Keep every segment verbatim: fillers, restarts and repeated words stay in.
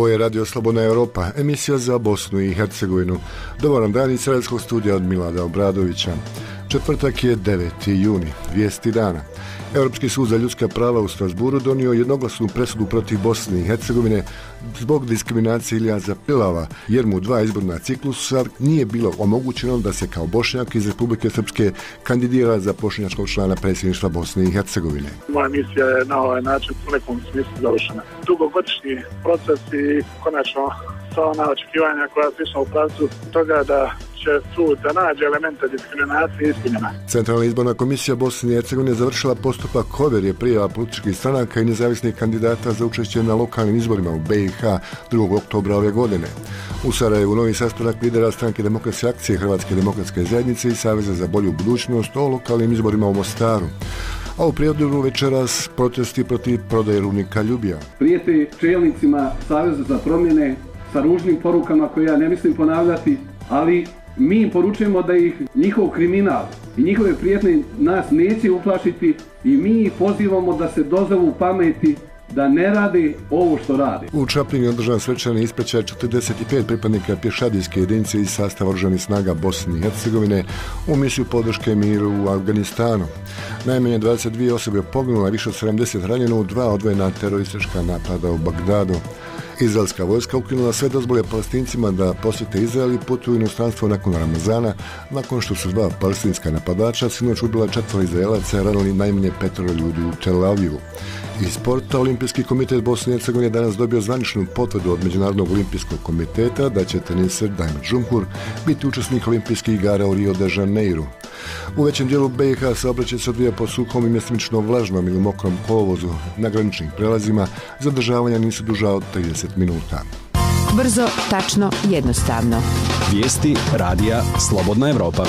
Ovo je Radio Slobodna Europa, emisija za Bosnu i Hercegovinu. Dobar nam dan iz Sredskog studija od Milada Obradovića. Četvrtak je deveti juni, vijesti dana. Europski sud za ljudska prava u Strasburu donio jednoglasnu presudu protiv Bosne i Hercegovine zbog diskriminacije Iljaza Pilava, jer mu dva izborna ciklusa nije bilo omogućeno da se kao Bošnjak iz Republike Srpske kandidira za bošnjačkog člana predsjedništva Bosne i Hercegovine. Moja misija je na ovaj način u nekom smislu završena. Dugogodišnji proces i konačno sva ona očekivanja koja su išla u pravcu toga da će sud da nađe elemente diskriminacije ispunjena. Centralna izborna komisija Bosne i Hercegovine završila postupak ovjere prijava političkih stranaka i nezavisnih kandidata za učešće na lokalnim izborima u B i H drugog oktobra ove godine. U Sarajevu novi sastanak lidera Stranke demokratske akcije Hrvatske demokratske zajednice i Saveza za bolju budućnost o lokalnim izborima u Mostaru. A u Prijedoru večeras protesti protiv prodaje rudnika Ljubija. Prijete čelnicima Saveza za promjene sa ružnim porukama koje ja ne mislim ponavljati, ali mi im poručujemo da ih njihov kriminal i njihove prijetnje nas neće uplašiti i mi ih pozivamo da se dozovu pameti, da ne rade ovo što rade. U Čapljini je održan svečani ispraćaj četrdeset pet pripadnika pješadijske jedinice iz sastava oružanih snaga Bosne i Hercegovine u misiju podrške miru u Afganistanu. Najmanje dvadeset dvije osobe je poginulo, a više od sedamdeset ranjeno u dva odvojena teroristička napada u Bagdadu. Izraelska vojska ukinula sve dozvole Palestincima da posjete Izrael i putuju u inostranstvo nakon Ramazana, nakon što su dva palestinska napadača sinoć ubila četvoro Izraelaca, ranili najmanje petoro ljudi u Tel Avivu. Iz sporta, Olimpijski komitet Bosne i Hercegovine danas dobio zvaničnu potvrdu od Međunarodnog olimpijskog komiteta da će teniser Dajmer Džumhur biti učesnik olimpijskih igara u Rio de Janeiru. U većem dijelu B i H saobraćaj se odvija po suhom i mjestimično vlažnom ili mokrom kolovozu. Na graničnim prelazima zadržavanja nisu duža od trideset minuta. Brzo, tačno, jednostavno. Vijesti radija Slobodna Europa.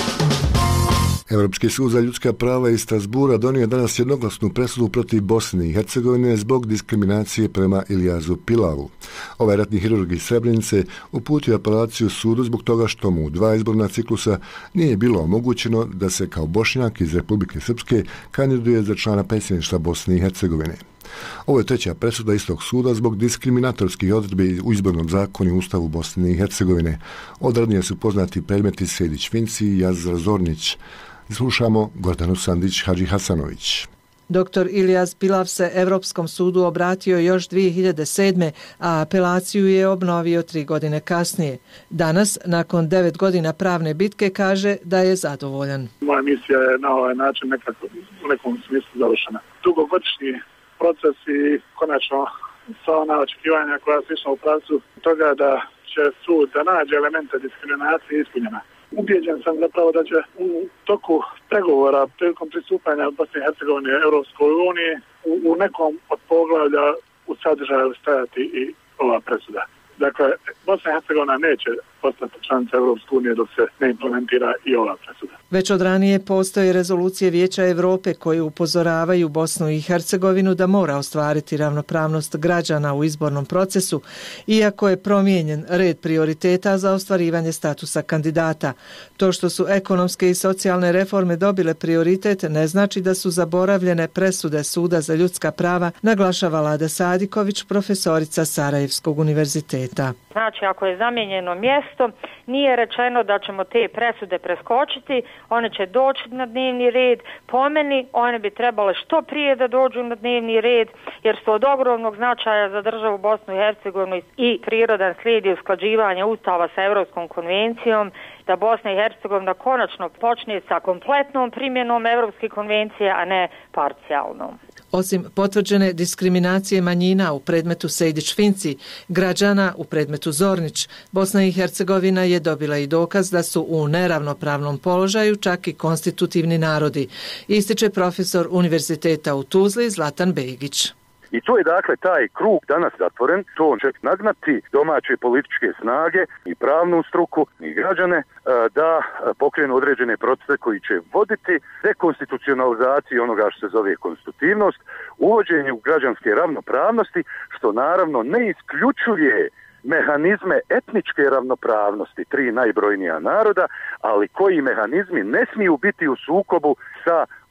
Europski sud za ljudska prava iz Strasbura donio je danas jednoglasnu presudu protiv Bosne i Hercegovine zbog diskriminacije prema Iljazu Pilavu. Ovaj ratni hirurg iz Srebrenice uputio apelaciju sudu zbog toga što mu dva izborna ciklusa nije bilo omogućeno da se kao Bošnjak iz Republike Srpske kandiduje za člana predsjedništva Bosne i Hercegovine. Ovo je treća presuda istog suda zbog diskriminatorskih odredbi u izbornom zakonu i ustavu Bosne i Hercegovine. Odradnije su poznati predmeti Sejdić-Finci i Jazra Zornić. Slušamo Gordanu Sandić-Hadži Hasanović. Doktor Iljaz Pilav se Europskom sudu obratio još dvije hiljade sedme. a apelaciju je obnovio tri godine kasnije. Danas, nakon devet godina pravne bitke, kaže da je zadovoljan. Moja misija je na ovaj način nekako u nekom smislu završena. Dugogodišnji proces i konačno sva ona očekivanja koja su išla u pravcu toga da će sud da nađe elemente diskriminacije ispunjena. Ubijeđen sam zapravo da će u toku pregovora prilikom pristupanja Bosne i Hercegovine Europskoj uniji u, u nekom od poglavlja u sadržaju stajati i ova presuda. Dakle, Bosna i Hercegovina neće postati članica Europske unije dok se ne implementira i ova presuda. Već od ranije postoje rezolucije Vijeća Europe koje upozoravaju Bosnu i Hercegovinu da mora ostvariti ravnopravnost građana u izbornom procesu, iako je promijenjen red prioriteta za ostvarivanje statusa kandidata. To što su ekonomske i socijalne reforme dobile prioritet ne znači da su zaboravljene presude Suda za ljudska prava, naglašava Lada Sadiković, profesorica Sarajevskog univerziteta. Znači, ako je zamijenjeno mjesto, nije rečeno da ćemo te presude preskočiti, one će doći na dnevni red. Po meni, one bi trebale što prije da dođu na dnevni red, jer su od ogromnog značaja za državu Bosnu i Hercegovinu i prirodan slijed je usklađivanja Ustava sa Europskom konvencijom, da Bosna i Hercegovina konačno počne sa kompletnom primjenom Europske konvencije, a ne parcijalnom. Osim potvrđene diskriminacije manjina u predmetu Sejdić-Finci, građana u predmetu Zornić, Bosna i Hercegovina je dobila i dokaz da su u neravnopravnom položaju čak i konstitutivni narodi, ističe profesor Univerziteta u Tuzli Zlatan Begić. I to je dakle taj krug danas zatvoren, to će nagnati domaće političke snage i pravnu struku i građane da pokrenu određene procese koji će voditi dekonstitucionalizaciji onoga što se zove konstitutivnost, uvođenju građanske ravnopravnosti, što naravno ne isključuje mehanizme etničke ravnopravnosti tri najbrojnija naroda, ali koji mehanizmi ne smiju biti u sukobu sa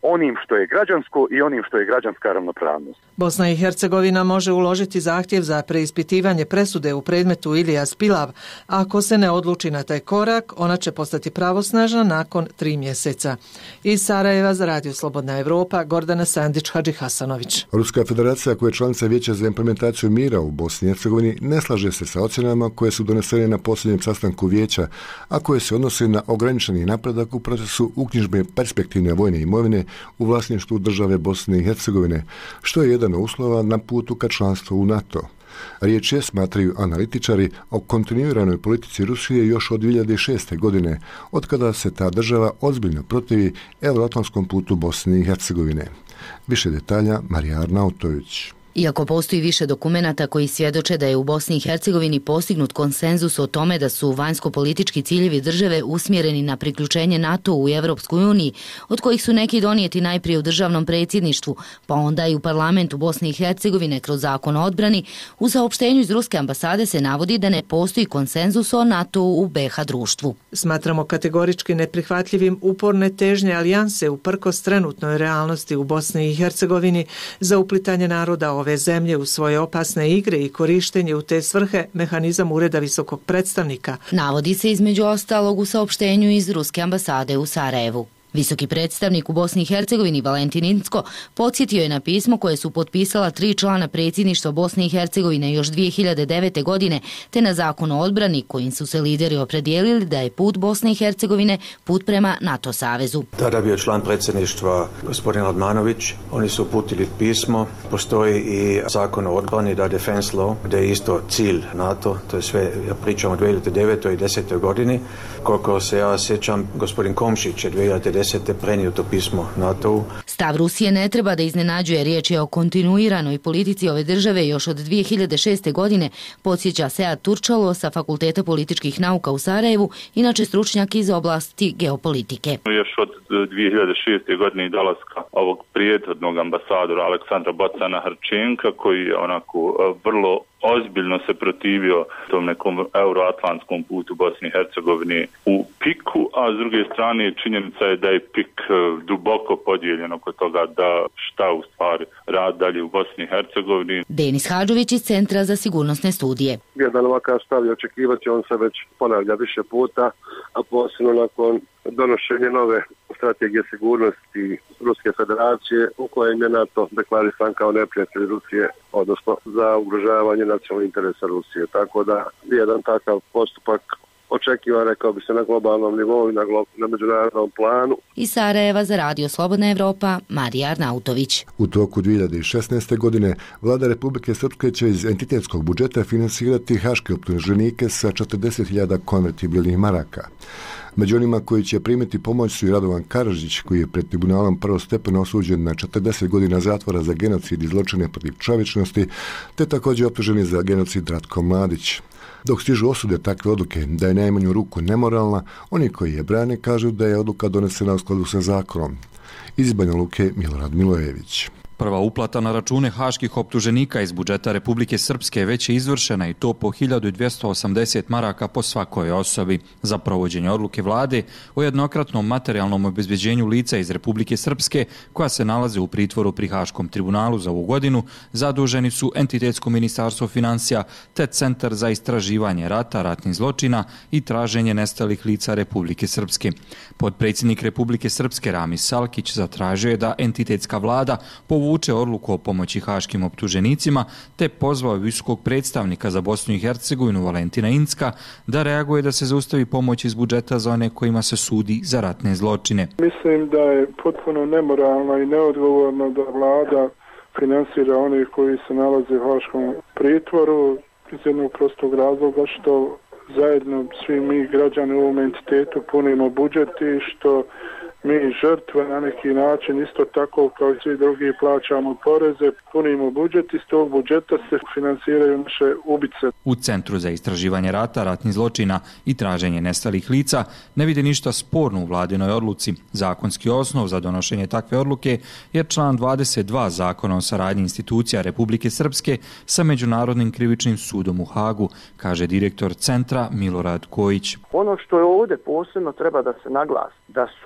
onim što je građansko i onim što je građanska ravnopravnost. Bosna i Hercegovina može uložiti zahtjev za preispitivanje presude u predmetu Ilija Spilav. Ako se ne odluči na taj korak, ona će postati pravosnažna nakon tri mjeseca. Iz Sarajeva za Radio Slobodna Evropa, Gordana Sandić-Hadžihasanović. Ruska federacija, koja je članica Vijeća za implementaciju mira u Bosni i Hercegovini, ne slaže se sa ocjenama koje su donesene na posljednjem sastanku Vijeća, a koje se odnose na ograničeni napredak u procesu uknjižbe perspektivne vojne imovine u vlasništvu države Bosne i Hercegovine, što je jedan od uslova na putu ka članstvu u NATO. Riječ je, smatraju analitičari, o kontinuiranoj politici Rusije još od dvije hiljade šeste. godine, od kada se ta država ozbiljno protivi euroatlantskom putu Bosne i Hercegovine. Više detalja Marija Arnautović. Iako postoji više dokumenata koji svjedoče da je u Bosni i Hercegovini postignut konsenzus o tome da su vanjsko-politički ciljevi države usmjereni na priključenje NATO u Evropskoj uniji, od kojih su neki donijeti najprije u državnom predsjedništvu, pa onda i u parlamentu Bosne i Hercegovine kroz zakon o odbrani, u saopštenju iz ruske ambasade se navodi da ne postoji konsenzus o NATO-u u be ha društvu. Smatramo kategorički neprihvatljivim uporne težnje alijanse uprkos trenutnoj realnosti u Bosni i Hercegovini za uplitanje naroda ove zemlje u svoje opasne igre i korištenje u te svrhe mehanizam Ureda visokog predstavnika. Navodi se između ostalog u saopštenju iz ruske ambasade u Sarajevu. Visoki predstavnik u Bosni i Hercegovini Valentin Incko podsjetio je na pismo koje su potpisala tri člana predsjedništva Bosne i Hercegovine još dvije hiljade devete. godine, te na zakon o odbrani kojim su se lideri opredijelili da je put Bosne i Hercegovine put prema NATO savezu. Tada bio član predsjedništva gospodin Radmanović. Oni su uputili pismo. Postoji i zakon o odbrani, da defense law, gdje je isto cilj NATO. To je sve, ja pričam o dvije hiljade devete. i desetoj. godini. Koliko se ja sjećam, gospodin Komšić je dvije hiljade desete. prenio to pismo NATO-u. Stav Rusije ne treba da iznenađuje, riječ je o kontinuiranoj politici ove države još od dvije hiljade šeste. godine, podsjeća Sead Turčalo sa Fakulteta političkih nauka u Sarajevu, inače stručnjak iz oblasti geopolitike. Još od dvije hiljade šeste. godine i dolaska ovog prijetodnog ambasadora Aleksandra Bocana Hrčenka, koji je onako vrlo ozbiljno se protivio tom nekom euroatlantskom putu Bosni i Hercegovine u piku, a s druge strane činjenica je da je pik duboko podijeljen oko toga da šta u stvari rad dalje u Bosni i Hercegovini. Denis Hadžović iz Centra za sigurnosne studije. Jedan ovakav stav je očekivati, on se već ponavlja više puta, a posebno nakon donošenja nove strategije sigurnosti Ruske federacije u kojem je NATO deklarisan kao neprijatelj Rusije, odnosno za ugrožavanje nacionalnih interesa Rusije. Tako da jedan takav postupak očekivan, rekao bi se, na globalnom nivou i na, glo, na međunarodnom planu. Iz Sarajeva za Radio Slobodna Evropa, Marija Arnautović. U toku dvije hiljade šesnaeste. godine vlada Republike Srpske će iz entitetskog budžeta finansirati haške optuženike sa četrdeset hiljada konvertibilnih maraka. Među onima koji će primiti pomoć su i Radovan Karadžić, koji je pred tribunalom prvostepeno osuđen na četrdeset godina zatvora za genocid i zločine protiv čovječnosti, te također optuženi za genocid Ratko Mladić. Dok stižu osude takve odluke da je najmanju ruku nemoralna, oni koji je brane kažu da je odluka donesena u skladu sa zakonom. Iz Banja Luke Milorad Milojević. Prva uplata na račune haških optuženika iz budžeta Republike Srpske već je izvršena i to po hiljadu dvjesto osamdeset maraka po svakoj osobi. Za provođenje odluke vlade o jednokratnom materijalnom obezbeđenju lica iz Republike Srpske koja se nalaze u pritvoru pri Haškom tribunalu za ovu godinu zaduženi su Entitetsko ministarstvo financija te Centar za istraživanje rata, ratnih zločina i traženje nestalih lica Republike Srpske. Potpredsjednik Republike Srpske Ramis Salkić zatražio je da entitetska vlada povuče uče odluku o pomoći haškim optuženicima, te pozvao visokog predstavnika za Bosnu i Hercegovinu Valentina Incka da reaguje da se zaustavi pomoć iz budžeta za one kojima se sudi za ratne zločine. Mislim da je potpuno nemoralno i neodgovorno da vlada finansira one koji se nalaze u haškom pritvoru iz jednog prostog razloga što zajedno svi mi građani u ovom entitetu punimo budžet i što mi žrtve na neki način isto tako kao i svi drugi plaćamo poreze, punimo budžet, iz tog budžeta se finansiraju naše ubice. U Centru za istraživanje rata, ratnih zločina i traženje nestalih lica ne vide ništa sporno u vladinoj odluci. Zakonski osnov za donošenje takve odluke je član dvadeset dva Zakona o saradnji institucija Republike Srpske sa Međunarodnim krivičnim sudom u Hagu, kaže direktor Centra Milorad Kojić. Ono što je ovdje posebno treba da se naglasi, da su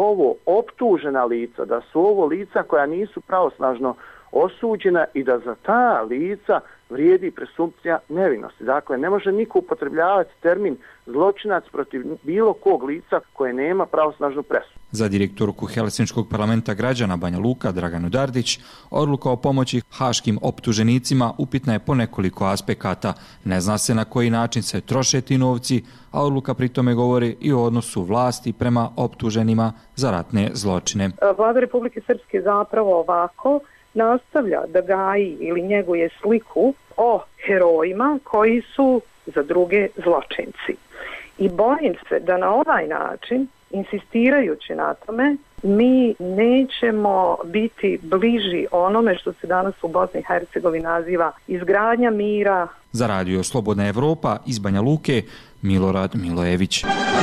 ovo optužena lica, da su ovo lica koja nisu pravosnažno osuđena i da za ta lica vrijedi presumpcija nevinosti. Dakle, ne može niko upotrebljavati termin zločinac protiv bilo kog lica koje nema pravosnažnu presudu. Za direktorku Helsinškog parlamenta građana Banja Luka Draganu Dardić, odluka o pomoći haškim optuženicima upitna je po nekoliko aspekata. Ne zna se na koji način se troše ti novci, a odluka pritome govori i o odnosu vlasti prema optuženima za ratne zločine. Vlada Republike Srpske zapravo ovako nastavlja da gaji ili njeguje sliku o herojima koji su za druge zločinci. I bojim se da na ovaj način, insistirajući na tome, mi nećemo biti bliži onome što se danas u Bosni i Hercegovini naziva izgradnja mira. Za radio Slobodna Evropa iz Banja Luke, Milorad Milojević.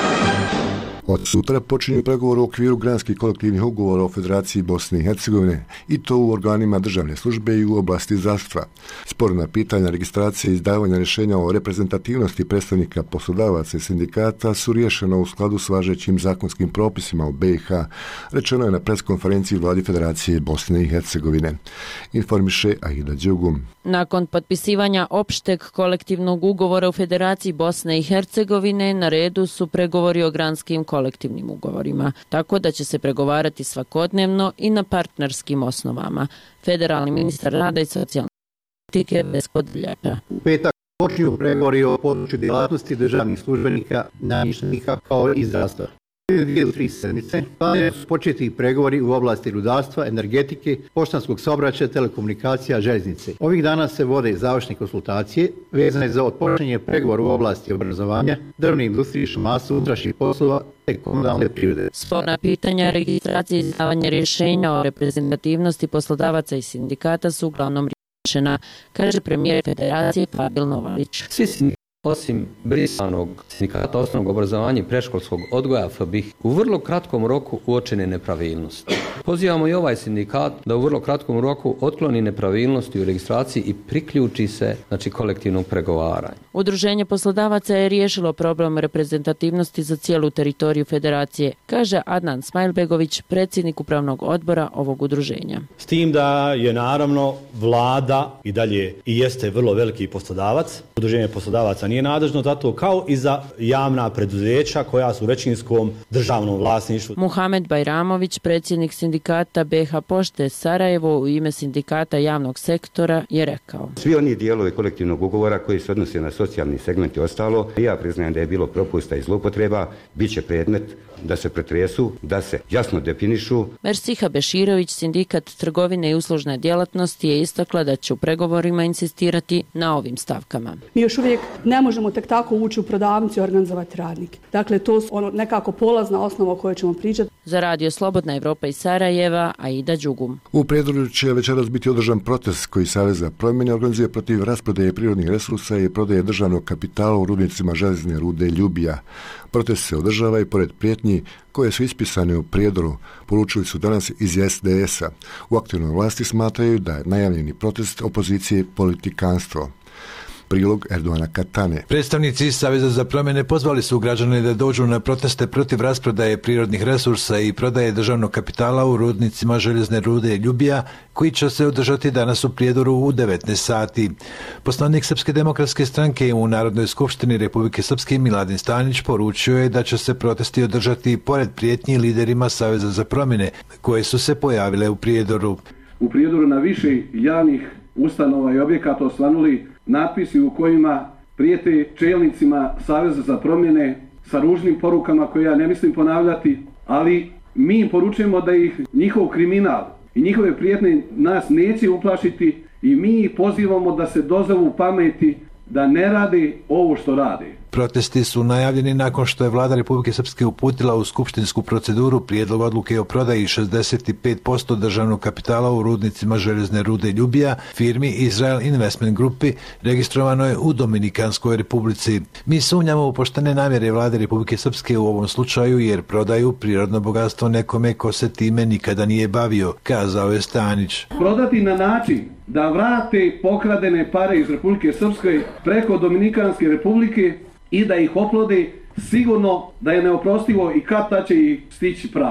Od sutra počinju pregovor u okviru granskih kolektivnih ugovora o Federaciji Bosne i Hercegovine i to u organima državne službe i u oblasti zdravstva. Sporna pitanja registracije i izdavanja rješenja o reprezentativnosti predstavnika poslodavaca i sindikata su riješena u skladu s važećim zakonskim propisima u B i H, rečeno je na preskonferenciji Vladi Federacije Bosne i Hercegovine. Informiše Aida Đugum. Nakon potpisivanja opšteg kolektivnog ugovora u Federaciji Bosne i Hercegovine na redu su pregovori o granskim kolektivnim ugovorima, tako da će se pregovarati svakodnevno i na partnerskim osnovama. Federalni ministar rada i socijalne politike Vesko Dljača. U petak počinju pregovori o području djelatnosti državnih službenika, namještenika kao i zdravstva. Dvije do tri sedmice planirani su početi pregovori u oblasti rudarstva, energetike, poštanskog saobraćaja, telekomunikacija, željeznice. Ovih dana se vode završne konsultacije vezane za otpočinjanje pregovora u oblasti obrazovanja, drvne industrije, šumarstva, unutrašnjih poslova te komunalne privrede. Sporna pitanja registracije i izdavanja rješenja o reprezentativnosti poslodavaca i sindikata su uglavnom riješena, kaže premijer Federacije Pavel Novalić. Svi sindikati osim brisanog sindikata osnovnog obrazovanja i predškolskog odgoja F B I H u vrlo kratkom roku uočene nepravilnosti. Pozivamo i ovaj sindikat da u vrlo kratkom roku otkloni nepravilnosti u registraciji i priključi se znači kolektivnom pregovaranju. Udruženje poslodavaca je riješilo problem reprezentativnosti za cijelu teritoriju Federacije, kaže Adnan Smajlbegović, predsjednik upravnog odbora ovog udruženja. S tim da je naravno vlada i dalje i jeste vrlo veliki poslodavac. Udruženje poslodavaca nije nadležno za to, kao i za javna preduzeća koja su u većinskom državnom vlasništvu. Muhamed Bajramović, predsjednik sindikata B H Pošte Sarajevo u ime sindikata javnog sektora je rekao. Svi oni dijelovi kolektivnog ugovora koji se odnose na socijalni segment i ostalo, ja priznajem da je bilo propusta i zloupotreba, bit će predmet da se pretresu, da se jasno definišu. Mersiha Beširović, sindikat trgovine i uslužne djelatnosti, je istakla da će u pregovorima insistirati na ovim stavkama. Mi još uvijek ne možemo tek tako ući u prodavnicu i organizovati radnike. Dakle, to su ono nekako polazna osnova o kojoj ćemo pričati. Za radio Slobodna Evropa iz Sarajeva, Aida Đugum. U Prijedoru će večeras biti održan protest koji Savez za promjene organizuje protiv rasprodaje prirodnih resursa i prodaje državnog kapitala u rudnicima željezne rude Ljubija. Protest se održava i pored prijetnji koje su ispisane u Prijedoru, poručili su danas iz S D S-a. U aktivnoj vlasti smatraju da je najavljeni protest opozicije politikanstvo. Prilog Erdoana Katane. Predstavnici Saveza za promjene pozvali su građane da dođu na proteste protiv rasprodaje prirodnih resursa i prodaje državnog kapitala u rudnicima željezne rude Ljubija, koji će se održati danas u Prijedoru u devetnaest sati. Poslanik Srpske demokratske stranke u Narodnoj skupštini Republike Srpske Miladin Stanić poručio je da će se protesti održati pored prijetnji liderima Saveza za promjene koje su se pojavile u Prijedoru. U Prijedoru na više javnih ustanova i objekata osvanuli natpisi u kojima prijete čelnicima Saveza za promjene sa ružnim porukama koje ja ne mislim ponavljati, ali mi im poručujemo da ih njihov kriminal i njihove prijetnje nas neće uplašiti i mi ih pozivamo da se dozovu pameti da ne rade ovo što rade. Protesti su najavljeni nakon što je Vlada Republike Srpske uputila u skupštinsku proceduru prijedlog odluke o prodaji šezdeset pet posto državnog kapitala u rudnicima željezne rude Ljubija firmi Israel Investment Grupi registrovanoj u Dominikanskoj Republici. Mi sumnjamo u poštene namjere Vlade Republike Srpske u ovom slučaju jer prodaju prirodno bogatstvo nekome ko se time nikada nije bavio, kazao je Stanić. Prodati na način da vrate pokradene pare iz Republike Srpske preko Dominikanske Republike i da ih oplode, sigurno da je neoprostivo i kad ta će ih stići pravda.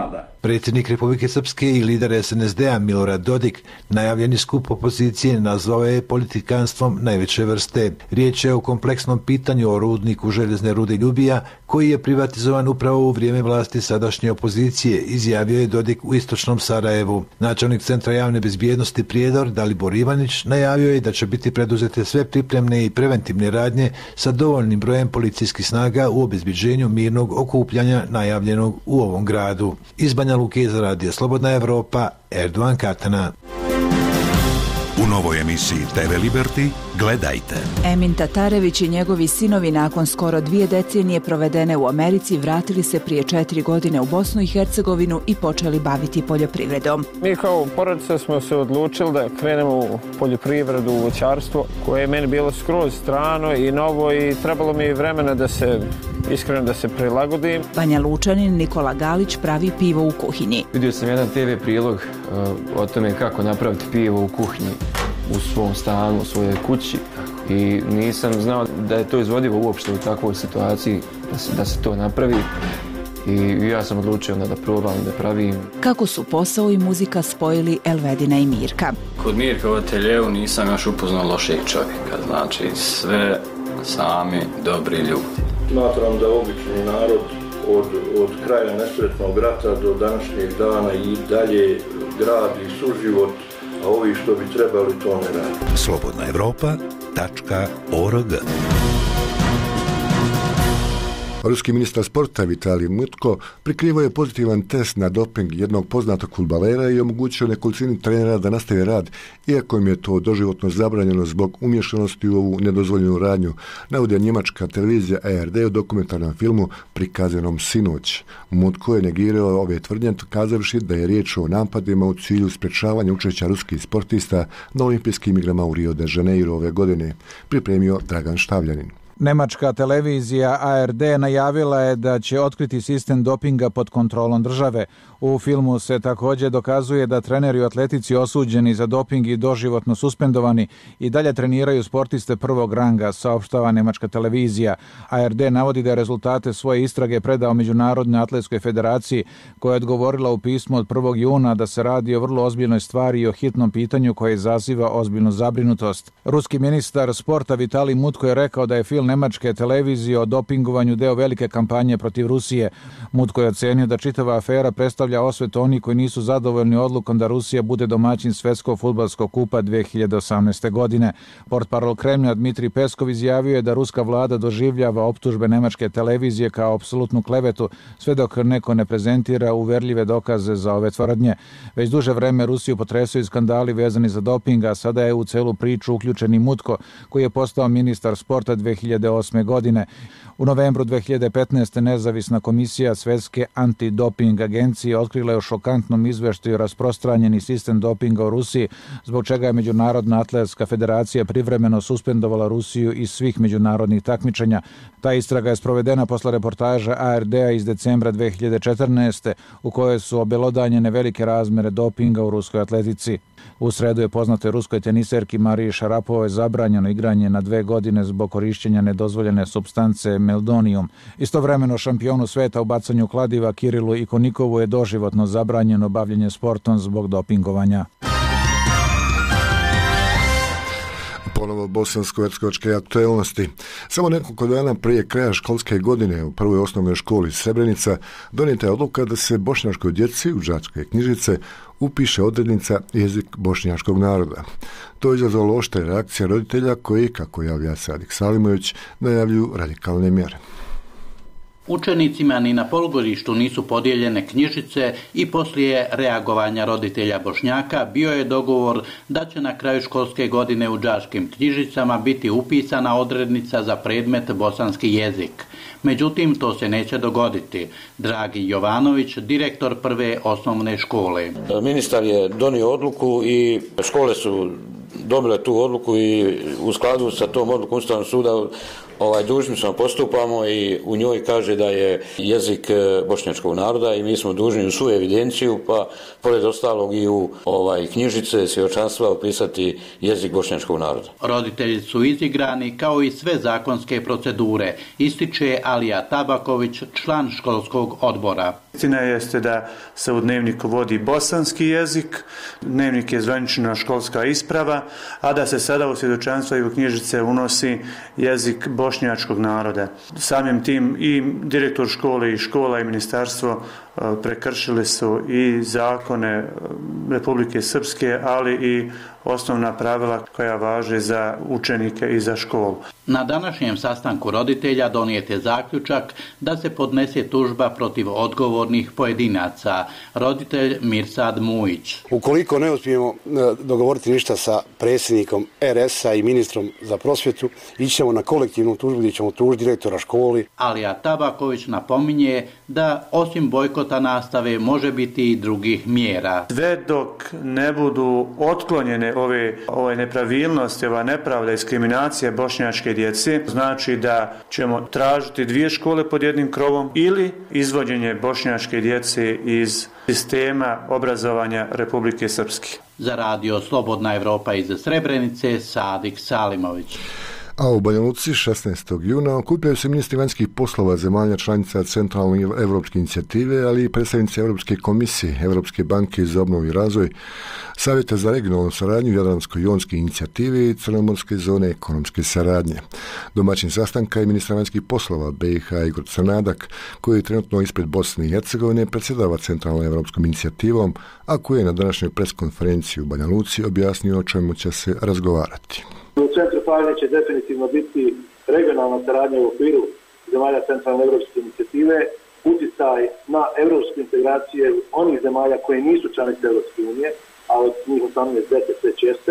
Predsjednik Republike Srpske i lider es en es de a Milorad Dodik najavljeni skup opozicije nazvao je politikanstvom najveće vrste. Riječ je o kompleksnom pitanju o rudniku željezne rude Ljubija koji je privatizovan upravo u vrijeme vlasti sadašnje opozicije, izjavio je Dodik u istočnom Sarajevu. Načelnik Centra javne bezbjednosti Prijedor Dalibor Ivanić najavio je da će biti preduzete sve pripremne i preventivne radnje sa dovoljnim brojem policijskih snaga u obezbeđenju mirnog okupljanja najavljenog u ovom gradu. Iz Banja Luke za Radio Slobodna Evropa, Erdovan Katana. U novoj emisiji te ve Liberty gledajte. Emin Tatarević i njegovi sinovi nakon skoro dvije decenije provedene u Americi vratili se prije četiri godine u Bosnu i Hercegovinu i počeli baviti poljoprivredom. Mi kao porodica smo se odlučili da krenemo u poljoprivredu, u voćarstvo, koje je meni bilo skroz strano i novo i trebalo mi vremena da se iskreno da se prilagodim. Banja Lučanin Nikola Galić pravi pivo u kuhinji. Vidio sam jedan te ve prilog uh, o tome kako napraviti pivo u kuhinji u svom stanu, u svojoj kući i nisam znao da je to izvodivo uopšte u takvoj situaciji da se, da se to napravi i ja sam odlučio onda da probam da pravim. Kako su posao i muzika spojili Elvedina i Mirka. Kod Mirka u ateljevu nisam još upoznao lošeg čovjeka, znači sve sami dobri ljudi. Smatram da obični narod od, od kraja nesretnog rata do današnjeg dana i dalje gradi suživot, a ovi što bi trebali to ne radi. Slobodna Evropa tačka org. Ruski ministar sporta Vitalij Mutko prikrivao je pozitivan test na doping jednog poznatog fudbalera i omogućio nekolicini trenera da nastavi rad, iako im je to doživotno zabranjeno zbog umješanosti u ovu nedozvoljenu radnju, navodi njemačka televizija A R D u dokumentarnom filmu prikazanom sinoć. Mutko je negirao ove tvrdnje kazavši da je riječ o napadima u cilju sprečavanja učešća ruskih sportista na olimpijskim igrama u Rio de Janeiro ove godine, pripremio Dragan Štavljanin. Nemačka televizija A R D najavila je da će otkriti sistem dopinga pod kontrolom države. U filmu se također dokazuje da treneri u atletici osuđeni za doping i doživotno suspendovani i dalje treniraju sportiste prvog ranga, saopštava nemačka televizija. A R D navodi da je rezultate svoje istrage predao Međunarodnoj atletskoj federaciji, koja je odgovorila u pismu od prvog juna da se radi o vrlo ozbiljnoj stvari i o hitnom pitanju koje izaziva ozbiljnu zabrinutost. Ruski ministar sporta Vitalij Mutko je rekao da je film nemačke televizije o dopingovanju deo velike kampanje protiv Rusije. Mutko je ocenio da čitava afera predstavlja osvetu oni koji nisu zadovoljni odlukom da Rusija bude domaćin Svjetskog fudbalskog kupa dvije hiljade osamnaeste. godine. Portparol Kremlja Dmitrij Peskov izjavio je da ruska vlada doživljava optužbe nemačke televizije kao apsolutnu klevetu, sve dok neko ne prezentira uverljive dokaze za ove tvrdnje. Već duže vreme Rusiju potresaju skandali vezani za doping, a sada je u celu priču uključen i Mutko, koji je postao ministar sporta dvije hiljade osme. godine. U novembru dvije hiljade petnaeste. nezavisna komisija Svjetske antidoping agencije otkrila je u šokantnom izveštaju rasprostranjeni sistem dopinga u Rusiji, zbog čega je Međunarodna atletska federacija privremeno suspendovala Rusiju iz svih međunarodnih takmičenja. Ta istraga je sprovedena posle reportaža A R D a iz decembra dvije hiljade četrnaeste. u kojoj su obelodanjene velike razmere dopinga u ruskoj atletici. U sredu je poznatoj ruskoj teniserki Mariji Šarapovoj zabranjeno igranje na dve godine zbog korišćenja nedozvoljene supstance meldonijum. Istovremeno šampionu sveta u bacanju kladiva Kirilu Ikonikovu je doživotno zabranjeno bavljenje sportom zbog dopingovanja. Ponovo bosansko-hercegovačke aktualnosti. Samo nekoliko dana prije kraja školske godine u prvoj osnovnoj školi Srebrenica donijeta je odluka da se bošnjačkoj djeci u đačke knjižice upiše odrednica jezik bošnjačkog naroda. To je izazvalo oštre reakcije roditelja koji, kako javlja Sadik Salimović, najavljuju radikalne mjere. Učenicima ni na polugodištu nisu podijeljene knjižice i poslije reagovanja roditelja Bošnjaka bio je dogovor da će na kraju školske godine u đačkim knjižicama biti upisana odrednica za predmet bosanski jezik. Međutim, to se neće dogoditi. Dragi Jovanović, direktor prve osnovne škole. Ministar je donio odluku i škole su dobile tu odluku i u skladu sa tom odlukom Ustavnog suda ovaj, dužni smo postupamo i u njoj kaže da je jezik bošnjačkog naroda i mi smo dužni u svu evidenciju, pa pored ostalog i u ovaj, knjižice svjedočanstva upisati jezik bošnjačkog naroda. Roditelji su izigrani kao i sve zakonske procedure, ističe Alija Tabaković, član školskog odbora. Istina jeste da se u dnevniku vodi bosanski jezik, dnevnik je zvanična školska isprava, a da se sada u svjedočanstvo i u knjižice unosi jezik bošnjačkog naroda. Samim tim i direktor škole i škola i ministarstvo prekršili su i zakone Republike Srpske, ali i osnovna pravila koja važe za učenike i za školu. Na današnjem sastanku roditelja donijet je zaključak da se podnese tužba protiv odgovornih pojedinaca. Roditelj Mirsad Mujić. Ukoliko ne uspijemo dogovoriti ništa sa predsjednikom er es a i ministrom za prosvjetu, ići ćemo na kolektivnu tužbu gdje ćemo tužiti direktora školi. Alija Tabaković napominje da osim bojkota nastave može biti i drugih mjera. Sve dok ne budu otklonjene ove, ove nepravilnosti, ova nepravda, diskriminacija bošnjačke djece, znači da ćemo tražiti dvije škole pod jednim krovom ili izvođenje bošnjačke djece iz sistema obrazovanja Republike Srpske. Za radio Slobodna Evropa iz Srebrenice, Sadik Salimović. A u Banja Luci šesnaestog juna okupljaju se ministri vanjskih poslova zemalja članica Centralne evropske inicijative, ali i predstavnici Europske komisije, Europske banke za obnovu i razvoj, Savjeta za regionalnu saradnju, Jadransko-jonske inicijative i Crnomorske zone ekonomske saradnje. Domaćin sastanka je ministar vanjskih poslova be i ha Igor Crnadak, koji je trenutno ispred Bosne i Hercegovine predsjedava Centralnom evropskom inicijativom, a koji je na današnjoj preskonferenciji u Banja Luci objasnio o čemu će se razgovarati. U centru pažnje će definitivno biti regionalna saradnja u okviru zemalja Centralne evropske inicijative, uticaj na evropske integracije onih zemalja koje nisu članice Evropske unije, a od njih osamnaest deset već jeste,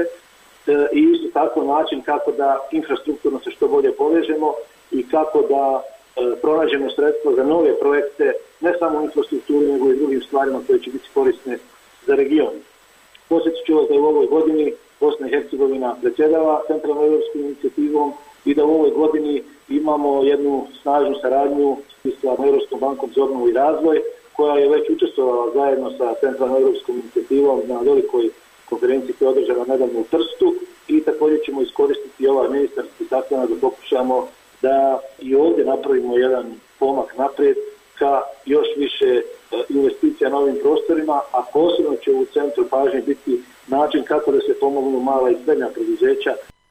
i isto tako način kako da infrastrukturno se što bolje povežemo i kako da e, pronađemo sredstva za nove projekte, ne samo u infrastrukturi, nego i drugim stvarima koje će biti korisne za region. Posjetit ću vas da u ovoj godini Bosna i Hercegovina predsjedava Centralnom evropskom inicijativom i da u ovoj godini imamo jednu snažnu saradnju sa Europskom bankom za obnovu i razvoj, koja je već učestvovala zajedno sa Centralnom evropskom inicijativom na velikoj konferenciji koja je održana nedavno u Trstu i također ćemo iskoristiti ovaj ministarski sastanak da pokušamo da i ovdje napravimo jedan pomak naprijed ka još više investicija na ovim prostorima, a posebno će u centru pažnje biti način kako da se pomognu mala i srednja preduzeća.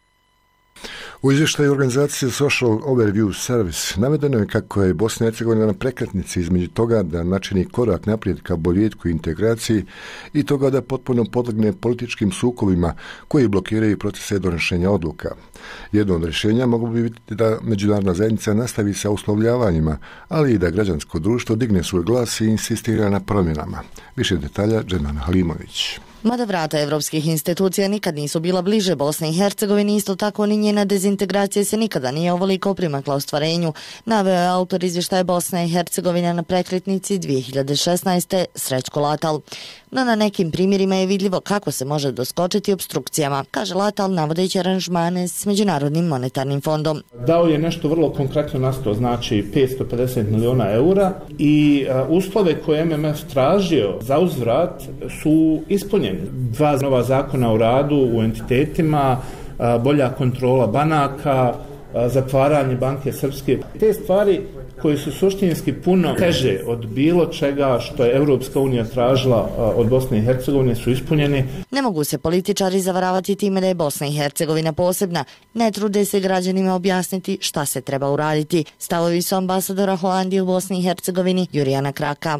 U izvještaju organizacije Social Overview Service navedeno je kako je Bosna i Hercegovina na prekretnici između toga da načini korak naprijed ka boljitku i integraciji i toga da potpuno podlegne političkim sukobima koji blokiraju procese donošenja odluka. Jedno od rješenja moglo bi biti da međunarodna zajednica nastavi sa uslovljavanjima, ali i da građansko društvo digne svoj glas i insistira na promjenama. Više detalja Dženan Halimović. Mada vrata evropskih institucija nikad nisu bila bliže Bosni i Hercegovini, isto tako ni njena dezintegracija se nikada nije ovoliko primakla ostvarenju, naveo je autor izvještaja Bosna i Hercegovina na prekretnici dvije hiljade šesnaeste. Srećko Latal. No na nekim primjerima je vidljivo kako se može doskočiti obstrukcijama, kaže Latal navodeći aranžmane s Međunarodnim monetarnim fondom. Dao je nešto vrlo konkretno nastao, znači petsto pedeset miliona eura i a, uslove koje em em ef tražio za uzvrat su ispunjeni. Dva nova zakona o radu u entitetima, a, bolja kontrola banaka, a, zatvaranje banke Srpske. Te stvari koji su suštinski puno teže od bilo čega što je Europska unija tražila od Bosne i Hercegovine su ispunjeni. Ne mogu se političari zavaravati time da je Bosna i Hercegovina posebna. Ne trude se građanima objasniti šta se treba uraditi. Stavovi su ambasadora Holandije u Bosni i Hercegovini Jurijana Kraka.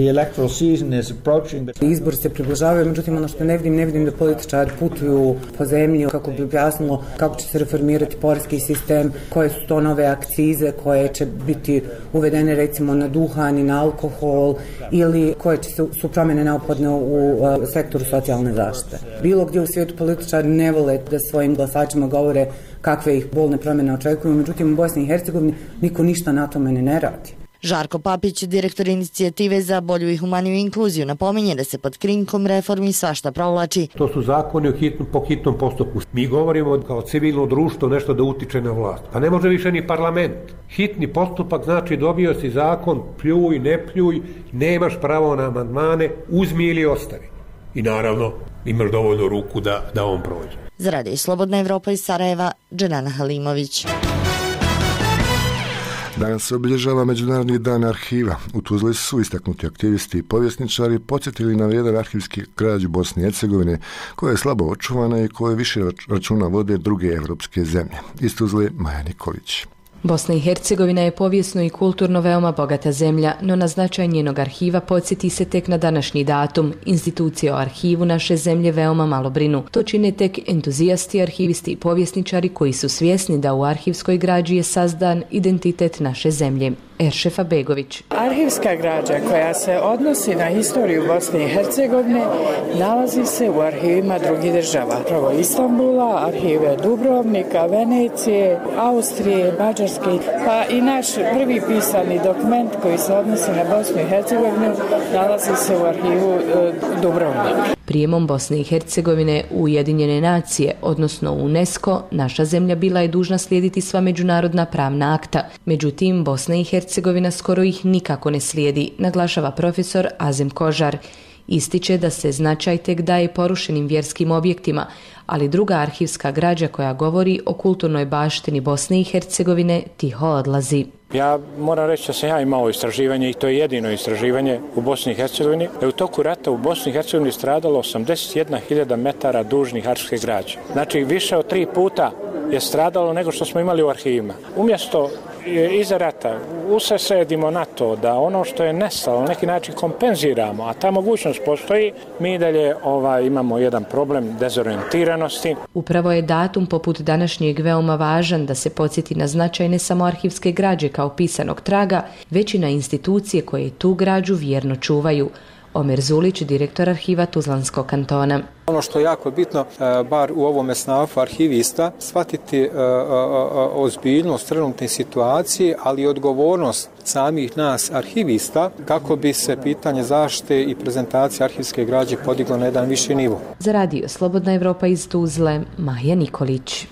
Izbor se približavaju, međutim ono što ne vidim, ne vidim da političari putuju po zemlji kako bi objasnilo kako će se reformirati poreski sistem, koje su to nove akcize koje će biti uvedene recimo na duhan i na alkohol ili koje će se, su promjene neophodne u uh, sektoru socijalne zaštite. Bilo gdje u svijetu političari ne vole da svojim glasačima govore kakve ih bolne promjene očekuju, međutim u Bosni i Hercegovini niko ništa na tome ne radi. Žarko Papić, direktor inicijative za bolju i humaniju inkluziju, napominje da se pod krinkom reformi svašta provlači. To su zakoni o hitnom, po hitnom postupku. Mi govorimo kao civilno društvo nešto da utiče na vlast. Pa ne može više ni parlament. Hitni postupak znači dobio si zakon, pljuj, ne pljuj, nemaš pravo na amandmane, uzmi ili ostavi. I naravno imaš dovoljno ruku da, da on prođe. Za Radio Slobodna Evropa iz Sarajeva, Dženana Halimović. Danas se obilježava Međunarodni dan arhiva. U Tuzli su istaknuti aktivisti i povjesničari podsjetili na vrijedan arhivski građu Bosne i Hercegovine, koja je slabo očuvana i koje više računa vode druge evropske zemlje. Iz Tuzle, Maja Nikolić. Bosna i Hercegovina je povijesno i kulturno veoma bogata zemlja, no na značaj njenog arhiva podsjeti se tek na današnji datum. Institucije o arhivu naše zemlje veoma malo brinu. To čine tek entuzijasti, arhivisti i povjesničari koji su svjesni da u arhivskoj građi je sazdan identitet naše zemlje. Eršefa Begović. Arhivska građa koja se odnosi na historiju Bosne i Hercegovine nalazi se u arhivima drugih država. Prvo Istanbula, arhive Dubrovnika, Venecije, Austrije, Mađarske, pa i naš prvi pisani dokument koji se odnosi na Bosnu i Hercegovinu nalazi se u arhivu e, Dubrovnika. Prijemom Bosne i Hercegovine u Ujedinjene nacije, odnosno UNESCO, naša zemlja bila je dužna slijediti sva međunarodna pravna akta. Međutim, Bosna i Hercegovina skoro ih nikako ne slijedi, naglašava profesor Azem Kožar. Ističe da se značaj tek daje porušenim vjerskim objektima, ali druga arhivska građa koja govori o kulturnoj baštini Bosne i Hercegovine tiho odlazi. Ja moram reći da sam ja imao istraživanje i to je jedino istraživanje u Bosni i Hercegovini. Da je u toku rata u Bosni i Hercegovini stradalo osamdeset jedna hiljada metara dužnih arhivske građe. Znači više od tri puta je stradalo nego što smo imali u arhivima. Umjesto iza rata usredsredimo na to da ono što je nestalo na neki način kompenziramo, a ta mogućnost postoji, mi dalje ovaj, imamo jedan problem dezorijentiranosti. Upravo je datum poput današnjeg veoma važan da se podsjeti na značaj ne samo arhivske građe kao pisanog traga, već i na institucije koje tu građu vjerno čuvaju. Omer Zulić, direktor arhiva Tuzlanskog kantona. Ono što je jako bitno, bar u ovome snafu arhivista, shvatiti ozbiljnost trenutne situacije, ali i odgovornost samih nas arhivista kako bi se pitanje zaštite i prezentacije arhivske građe podiglo na jedan viši nivo. Za Radio Slobodna Evropa iz Tuzle, Maja Nikolić.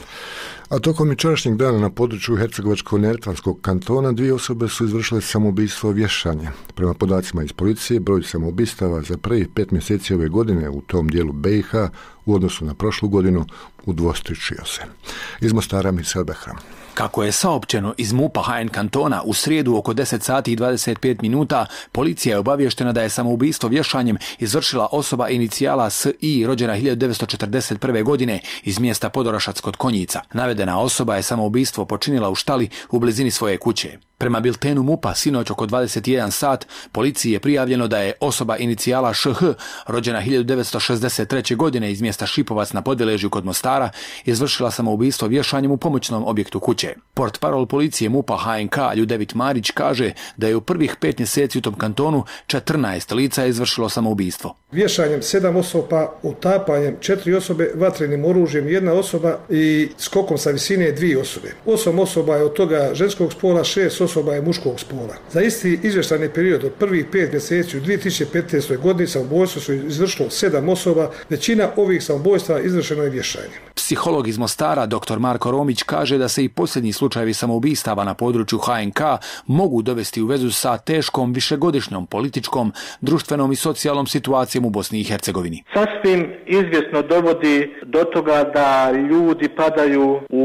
A tokom jučerašnjeg dana na području Hercegovačko-Neretvanskog kantona dvije osobe su izvršile samoubistvo vješanje. Prema podacima iz policije, broj samoubistava za prvih pet mjeseci ove godine u tom dijelu B i H u odnosu na prošlu godinu udvostručio se. Iz Mostara Mirsel Behram. Kako je saopćeno iz MUP-a H N kantona, u srijedu oko deset sati i dvadeset pet minuta policija je obavještena da je samoubistvo vješanjem izvršila osoba inicijala S I rođena hiljadu devetsto četrdeset prve. godine iz mjesta Podorašac kod Konjica. Navedena osoba je samoubistvo počinila u štali u blizini svoje kuće. Prema biltenu MUP-a sinoć oko dvadeset jedan sat policiji je prijavljeno da je osoba inicijala Š H rođena hiljadu devetsto šezdeset treće. godine iz mjesta Šipovac na Podeležju kod Mostara izvršila samoubistvo vješanjem u pomoćnom objektu kuće. Portparol policije MUP-a H N K Ljudevit Marić kaže da je u prvih pet mjeseci u tom kantonu četrnaest lica izvršilo samoubistvo. Vješanjem sedam osoba, utapanjem četiri osobe, vatrenim oružjem jedna osoba i skokom sa visine dvije osobe. Osam osoba je od toga ženskog spola, šest osoba je muškog spola. Za isti izvještajni period od prvih pet mjeseci u dvije tisuće petnaestoj. godini samoubojstvo su izvršilo sedam osoba, većina ovih samoubojstva izvršeno je vješanjem. Psiholog iz Mostara, dr Marko Romić, kaže da se i posljednji slučajevi samoubistava na području H N K mogu dovesti u vezu sa teškom višegodišnjom političkom, društvenom i socijalnom situacijom u Bosni i Hercegovini. Sasvim izvjesno dovodi do toga da ljudi padaju u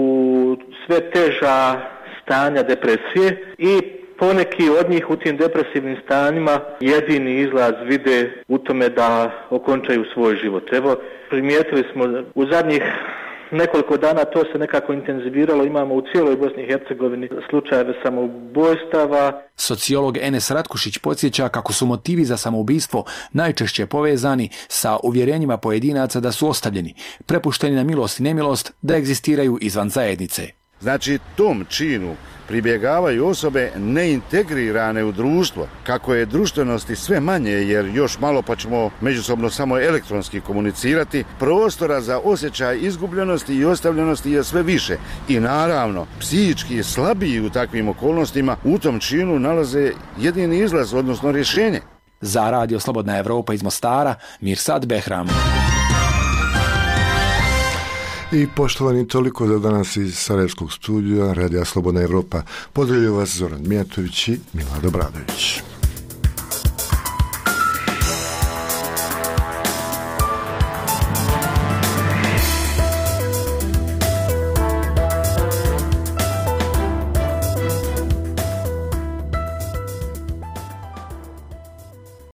sve teža stanja depresije i poneki od njih u tim depresivnim stanjima jedini izlaz vide u tome da okončaju svoj život. Evo, primijetili smo u zadnjih nekoliko dana to se nekako intenziviralo, imamo u cijeloj Bosni i Hercegovini slučajeve samoubojstava. Sociolog Enes Ratkušić podsjeća kako su motivi za samoubistvo najčešće povezani sa uvjerenjima pojedinaca da su ostavljeni, prepušteni na milost i nemilost, da egzistiraju izvan zajednice. Znači, tom činu pribjegavaju osobe neintegrirane u društvo. Kako je društvenosti sve manje, jer još malo pa ćemo međusobno samo elektronski komunicirati, prostora za osjećaj izgubljenosti i ostavljenosti je sve više. I naravno, psihički slabiji u takvim okolnostima u tom činu nalaze jedini izlaz, odnosno rješenje. Za Radio Slobodna Evropa iz Mostara, Mirsad Behram. I poštovani, toliko za danas iz Sarajevskog studija Radija Slobodna Evropa. Pozdravljaju vas Zoran Mijatović i Milad Obradović.